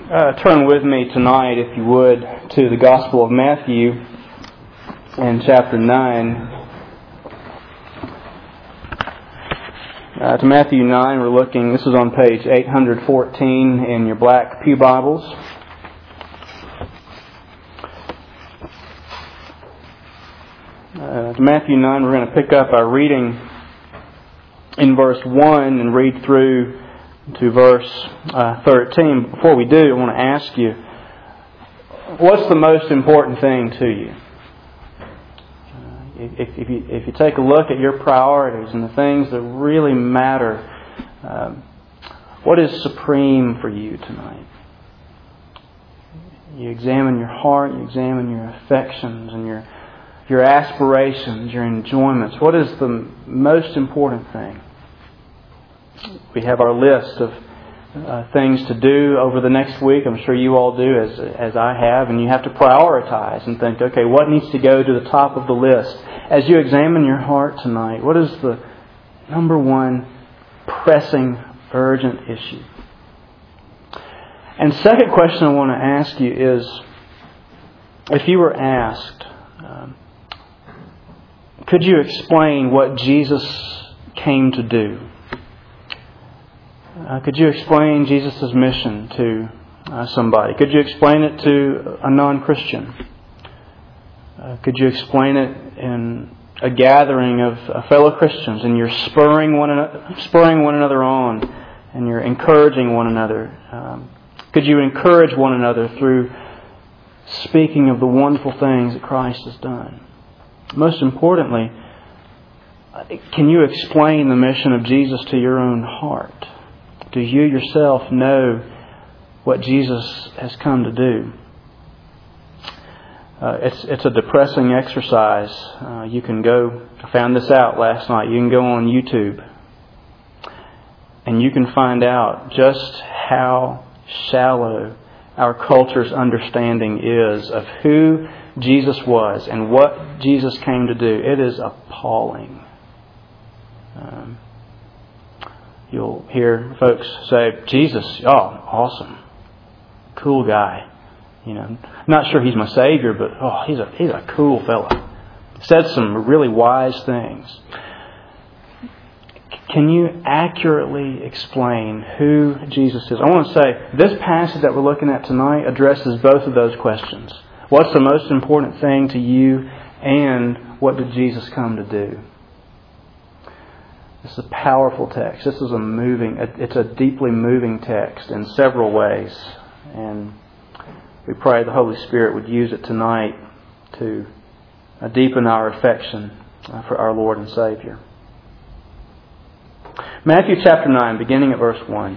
Turn with me tonight, if you would, to the Gospel of Matthew and chapter 9. To Matthew 9, we're looking, this is on page 814 in your black pew Bibles. To Matthew 9, we're going to pick up our reading in verse 1 and read through to verse 13. Before we do, I want to ask you, what's the most important thing to you? If you take a look at your priorities and the things that really matter, what is supreme for you tonight? You examine your heart, you examine your affections and your aspirations, your enjoyments. What is the most important thing? We have our list of things to do over the next week. I'm sure you all do, as I have. And you have to prioritize and think, okay, what needs to go to the top of the list? As you examine your heart tonight, what is the number one pressing, urgent issue? And second question I want to ask you is, if you were asked, could you explain what Jesus came to do? Could you explain Jesus' mission to somebody? Could you explain it to a non-Christian? Could you explain it in a gathering of fellow Christians, and you're spurring one another on, and you're encouraging one another? Could you encourage one another through speaking of the wonderful things that Christ has done? Most importantly, can you explain the mission of Jesus to your own heart? Do you yourself know what Jesus has come to do? It's a depressing exercise. You can go, I found this out last night, you can go on YouTube and you can find out just how shallow our culture's understanding is of who Jesus was and what Jesus came to do. It is appalling. You'll hear folks say, Jesus, oh, awesome. Cool guy. Not sure he's my Savior, but he's a cool fella. Said some really wise things. Can you accurately explain who Jesus is? I want to say, this passage that we're looking at tonight addresses both of those questions. What's the most important thing to you, and what did Jesus come to do? This is a powerful text. This is it's a deeply moving text in several ways. And we pray the Holy Spirit would use it tonight to deepen our affection for our Lord and Savior. Matthew chapter 9, beginning at verse 1.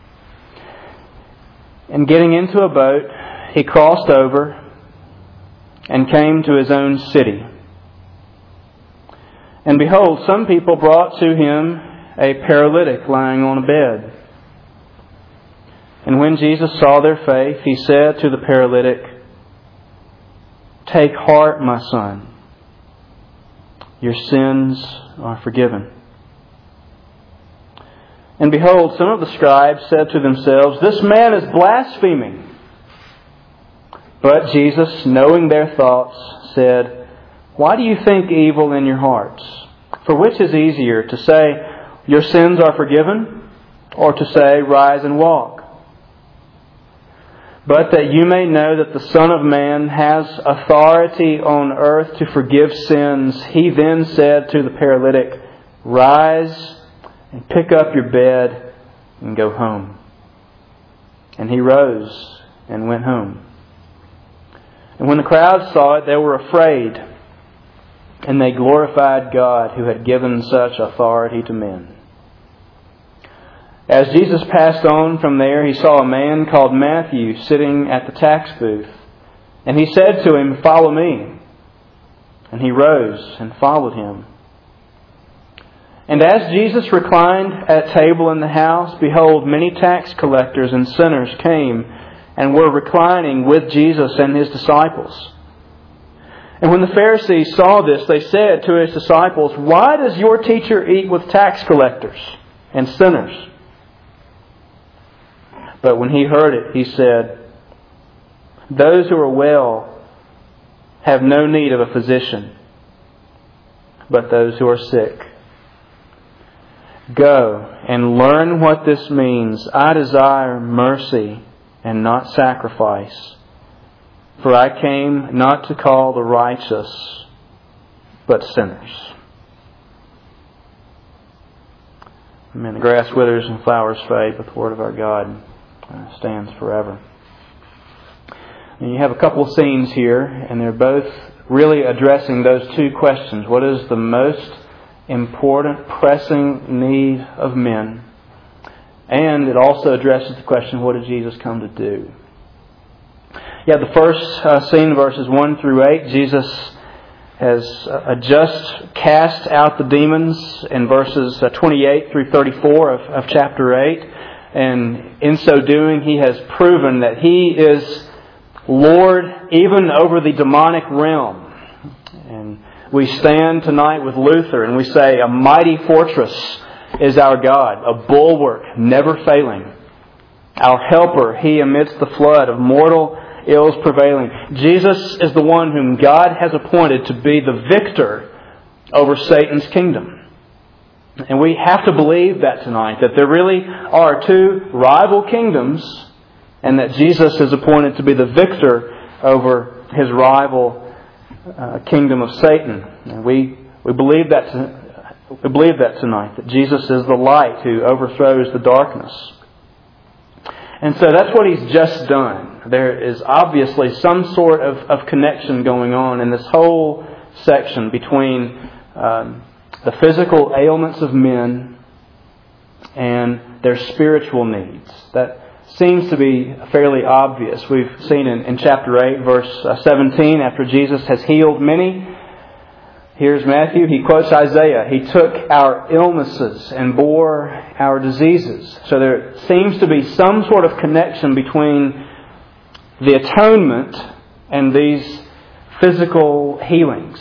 And getting into a boat, he crossed over and came to his own city. And behold, some people brought to him a paralytic lying on a bed. And when Jesus saw their faith, he said to the paralytic, "Take heart, my son. Your sins are forgiven." And behold, some of the scribes said to themselves, "This man is blaspheming." But Jesus, knowing their thoughts, said, "Why do you think evil in your hearts? For which is easier, to say, 'Your sins are forgiven,' or to say, 'Rise and walk'? But that you may know that the Son of Man has authority on earth to forgive sins, he then said to the paralytic, 'Rise and pick up your bed and go home.' And he rose and went home. And when the crowd saw it, they were afraid, and they glorified God who had given such authority to men. As Jesus passed on from there, he saw a man called Matthew sitting at the tax booth. And he said to him, 'Follow me.' And he rose and followed him. And as Jesus reclined at table in the house, behold, many tax collectors and sinners came and were reclining with Jesus and his disciples. And when the Pharisees saw this, they said to his disciples, "Why does your teacher eat with tax collectors and sinners?" But when He heard it, He said, "Those who are well have no need of a physician, but those who are sick. Go and learn what this means. I desire mercy and not sacrifice. For I came not to call the righteous, but sinners." Amen. The grass withers and flowers fade, but the word of our God stands forever. And you have a couple of scenes here, and they're both really addressing those two questions. What is the most important, pressing need of men? And it also addresses the question, what did Jesus come to do? The first scene, verses 1 through 8, Jesus has just cast out the demons in verses 28 through 34 of chapter 8. And in so doing, He has proven that He is Lord even over the demonic realm. And we stand tonight with Luther and we say, a mighty fortress is our God, a bulwark never failing. Our helper, He amidst the flood of mortal ills prevailing. Jesus is the one whom God has appointed to be the victor over Satan's kingdom. And we have to believe that tonight, that there really are two rival kingdoms, and that Jesus is appointed to be the victor over his rival kingdom of Satan. And we believe that tonight, that Jesus is the light who overthrows the darkness. And so that's what He's just done. There is obviously some sort of connection going on in this whole section between the physical ailments of men and their spiritual needs. That seems to be fairly obvious. We've seen in chapter 8, verse 17, after Jesus has healed many, here's Matthew, he quotes Isaiah, He took our illnesses and bore our diseases. So there seems to be some sort of connection between the atonement and these physical healings.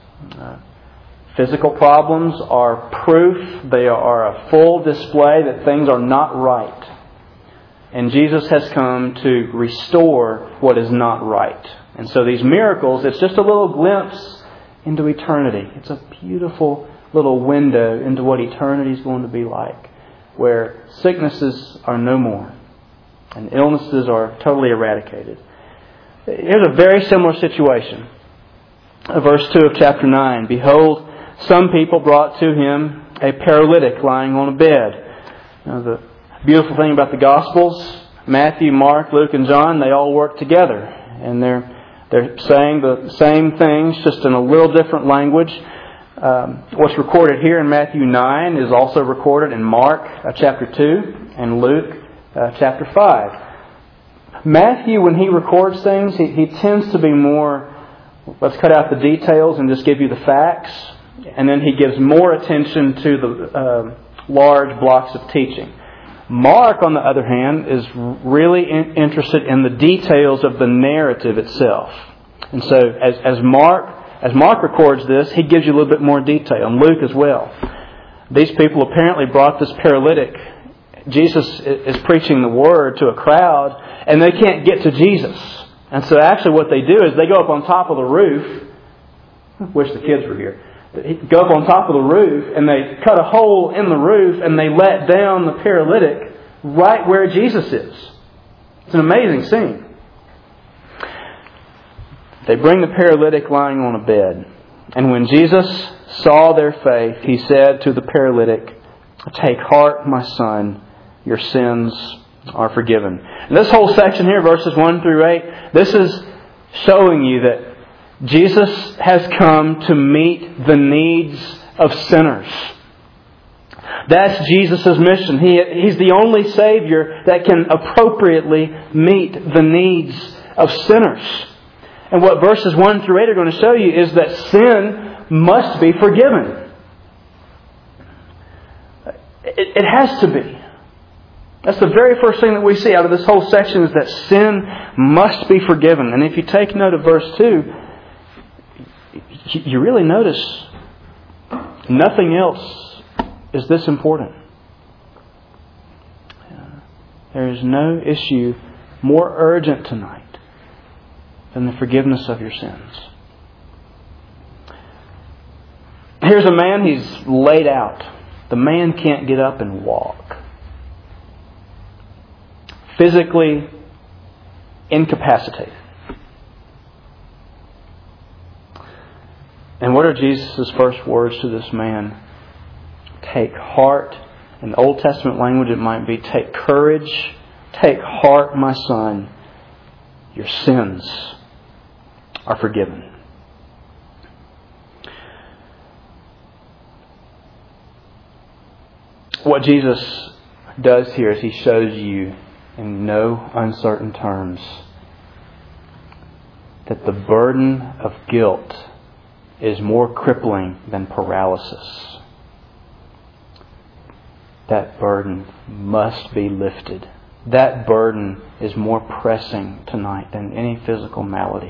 Physical problems are proof, they are a full display that things are not right. And Jesus has come to restore what is not right. And so these miracles, it's just a little glimpse into eternity. It's a beautiful little window into what eternity is going to be like, where sicknesses are no more and illnesses are totally eradicated. Here's a very similar situation. Verse 2 of chapter 9. Behold, some people brought to Him a paralytic lying on a bed. Now, the beautiful thing about the Gospels, Matthew, Mark, Luke, and John, they all work together. And they're saying the same things, just in a little different language. What's recorded here in Matthew 9 is also recorded in Mark chapter 2 and Luke chapter 5. Matthew, when he records things, he tends to be more, let's cut out the details and just give you the facts. And then he gives more attention to the large blocks of teaching. Mark, on the other hand, is really interested in the details of the narrative itself. And so as Mark records this, he gives you a little bit more detail, and Luke as well. These people apparently brought this paralytic. Jesus is preaching the word to a crowd, and they can't get to Jesus. And so actually what they do is they go up on top of the roof. Wish the kids were here. They go up on top of the roof, and they cut a hole in the roof, and they let down the paralytic right where Jesus is. It's an amazing scene. They bring the paralytic lying on a bed. And when Jesus saw their faith, He said to the paralytic, "Take heart, my son, your sins are forgiven." And this whole section here, verses 1 through 8, this is showing you that Jesus has come to meet the needs of sinners. That's Jesus' mission. He's the only Savior that can appropriately meet the needs of sinners. And what verses 1 through 8 are going to show you is that sin must be forgiven. It has to be. That's the very first thing that we see out of this whole section, is that sin must be forgiven. And if you take note of verse 2, you really notice nothing else is this important. There is no issue more urgent tonight than the forgiveness of your sins. Here's a man, he's laid out. The man can't get up and walk. Physically incapacitated. And what are Jesus' first words to this man? Take heart. In the Old Testament language it might be, take courage. Take heart, my son. Your sins are forgiven. What Jesus does here is He shows you in no uncertain terms that the burden of guilt is more crippling than paralysis. That burden must be lifted. That burden is more pressing tonight than any physical malady.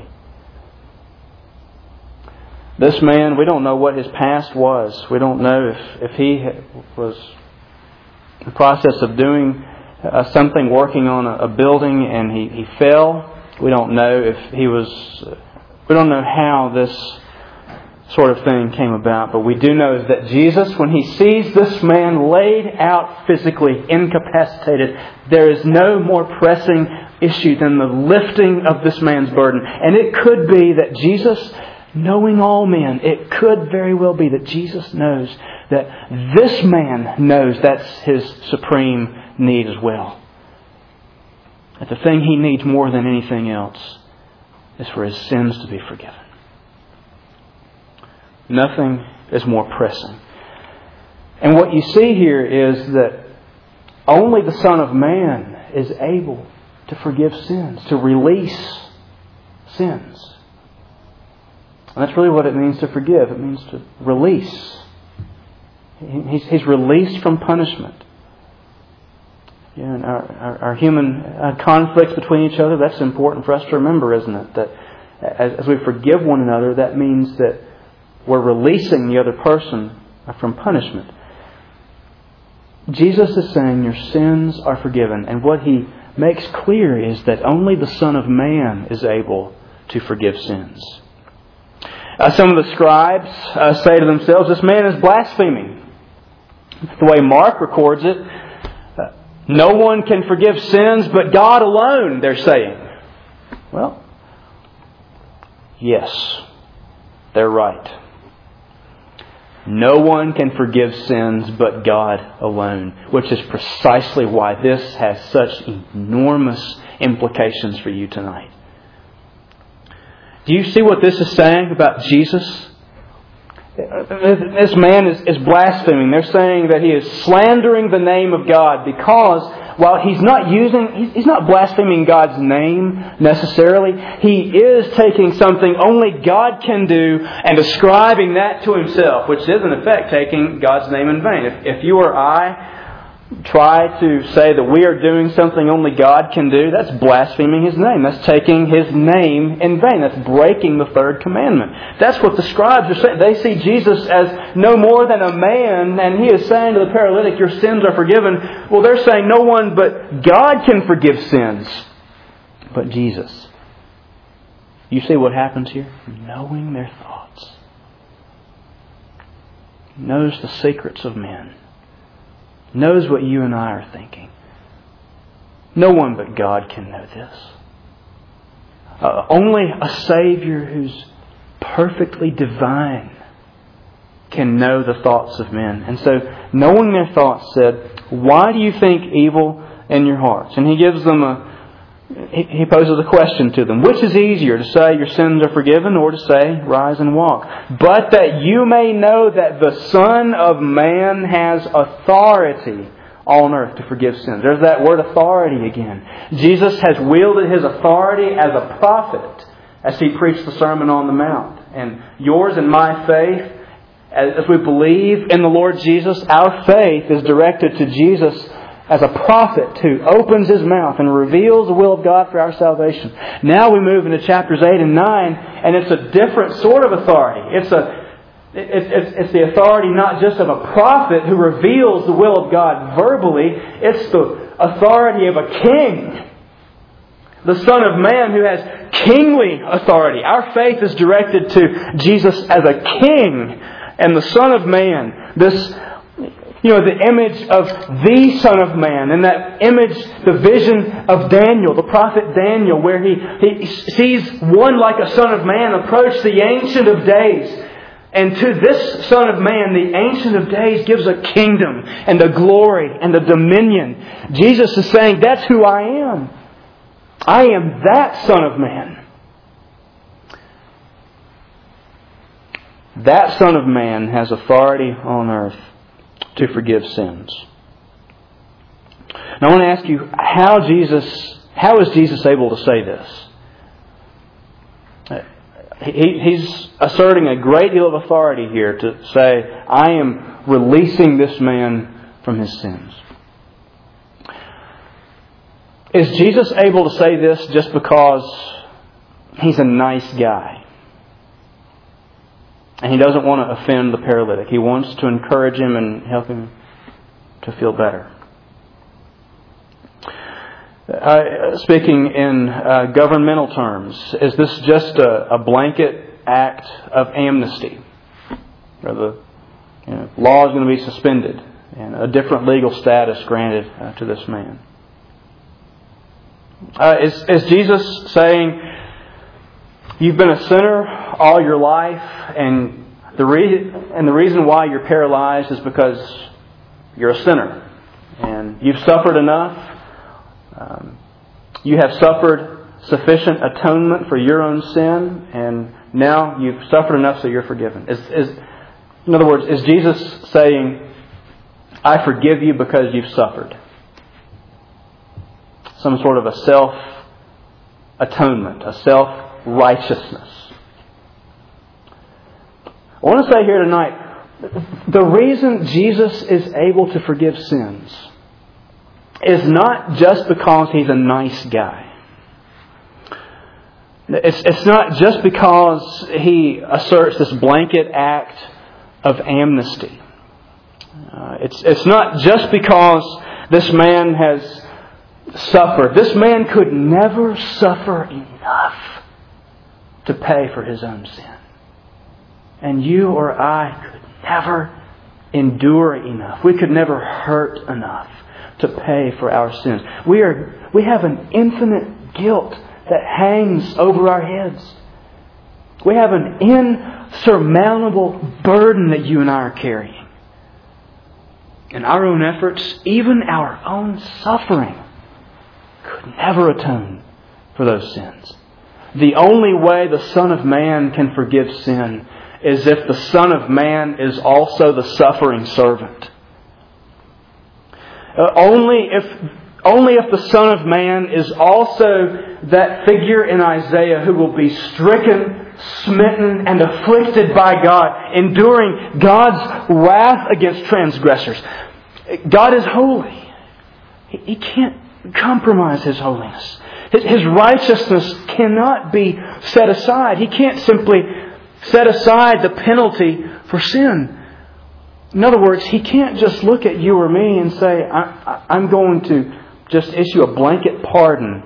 This man, we don't know what his past was. We don't know if he was in the process of doing something, working on a building, and he fell. We don't know if he was... We don't know how this sort of thing came about, but we do know is that Jesus, when He sees this man laid out physically incapacitated, there is no more pressing issue than the lifting of this man's burden. And it could be that Jesus, knowing all men, it could very well be that Jesus knows that this man knows that's his supreme need as well. That the thing he needs more than anything else is for his sins to be forgiven. Nothing is more pressing. And what you see here is that only the Son of Man is able to forgive sins, to release sins. And that's really what it means to forgive. It means to release. He's released from punishment. You know, and our human conflicts between each other, that's important for us to remember, isn't it? That as we forgive one another, that means that we're releasing the other person from punishment. Jesus is saying your sins are forgiven. And what He makes clear is that only the Son of Man is able to forgive sins. Some of the scribes say to themselves, this man is blaspheming. The way Mark records it, no one can forgive sins but God alone, they're saying. Well, yes, they're right. No one can forgive sins but God alone, which is precisely why this has such enormous implications for you tonight. Do you see what this is saying about Jesus? This man is blaspheming. They're saying that he is slandering the name of God because while he's not blaspheming God's name necessarily, he is taking something only God can do and ascribing that to himself, which is in effect taking God's name in vain. If you or I try to say that we are doing something only God can do, that's blaspheming His name. That's taking His name in vain. That's breaking the third commandment. That's what the scribes are saying. They see Jesus as no more than a man, and He is saying to the paralytic, your sins are forgiven. Well, they're saying no one but God can forgive sins, but Jesus. You see what happens here? Knowing their thoughts. Knows the secrets of men. Knows what you and I are thinking. No one but God can know this. Only a Savior who's perfectly divine can know the thoughts of men. And so, knowing their thoughts, said, why do you think evil in your hearts? And He gives them He poses a question to them. Which is easier, to say your sins are forgiven, or to say rise and walk? But that you may know that the Son of Man has authority on earth to forgive sins. There's that word authority again. Jesus has wielded His authority as a prophet as He preached the Sermon on the Mount. And yours and my faith, as we believe in the Lord Jesus, our faith is directed to Jesus as a prophet who opens His mouth and reveals the will of God for our salvation. Now we move into chapters 8 and 9, and it's a different sort of authority. It's the authority not just of a prophet who reveals the will of God verbally. It's the authority of a king. The Son of Man who has kingly authority. Our faith is directed to Jesus as a king and the Son of Man. The image of the Son of Man. And that image, the vision of Daniel, the prophet Daniel, where he sees one like a Son of Man approach the Ancient of Days. And to this Son of Man, the Ancient of Days gives a kingdom and a glory and a dominion. Jesus is saying, that's who I am. I am that Son of Man. That Son of Man has authority on earth to forgive sins. Now I want to ask you, how is Jesus able to say this? He's asserting a great deal of authority here to say, I am releasing this man from his sins. Is Jesus able to say this just because he's a nice guy? And he doesn't want to offend the paralytic. He wants to encourage him and help him to feel better. Speaking in governmental terms, is this just a blanket act of amnesty? Or the law is going to be suspended and a different legal status granted to this man? Is Jesus saying, you've been a sinner all your life, and the reason why you're paralyzed is because you're a sinner, and you've suffered enough. You have suffered sufficient atonement for your own sin, and now you've suffered enough, so you're forgiven. In other words, is Jesus saying, I forgive you because you've suffered? Some sort of a self-atonement, a self-righteousness. I want to say here tonight, the reason Jesus is able to forgive sins is not just because He's a nice guy. It's not just because He asserts this blanket act of amnesty. It's not just because this man has suffered. This man could never suffer enough to pay for his own sin. And you or I could never endure enough. We could never hurt enough to pay for our sins. We have an infinite guilt that hangs over our heads. We have an insurmountable burden that you and I are carrying. And our own efforts, even our own suffering, could never atone for those sins. The only way the Son of Man can forgive sin is if the Son of Man is also the suffering servant. Only if the Son of Man is also that figure in Isaiah who will be stricken, smitten, and afflicted by God, enduring God's wrath against transgressors. God is holy. He can't compromise His holiness. His righteousness cannot be set aside. He can't simply set aside the penalty for sin. In other words, He can't just look at you or me and say, I'm going to just issue a blanket pardon.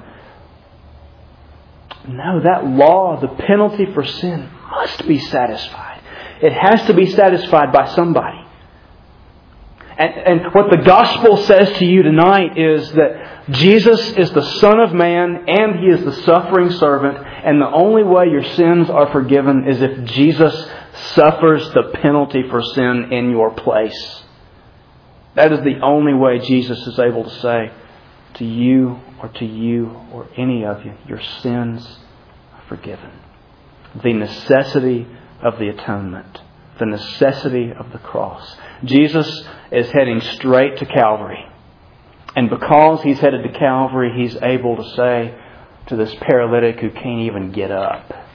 No, that law, the penalty for sin, must be satisfied. It has to be satisfied by somebody. And what the gospel says to you tonight is that Jesus is the Son of Man and He is the suffering servant. And the only way your sins are forgiven is if Jesus suffers the penalty for sin in your place. That is the only way Jesus is able to say to you or any of you, your sins are forgiven. The necessity of the atonement. The necessity of the cross. Jesus is heading straight to Calvary. And because He's headed to Calvary, He's able to say to this paralytic who can't even get up,